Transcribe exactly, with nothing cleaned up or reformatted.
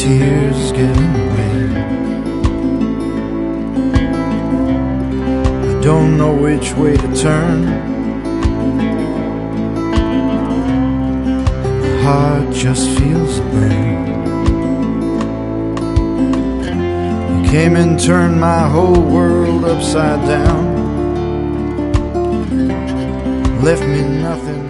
tears getting wet. I don't know which way to turn, and my heart just feels a burn. You came and turned my whole world upside down, left me nothing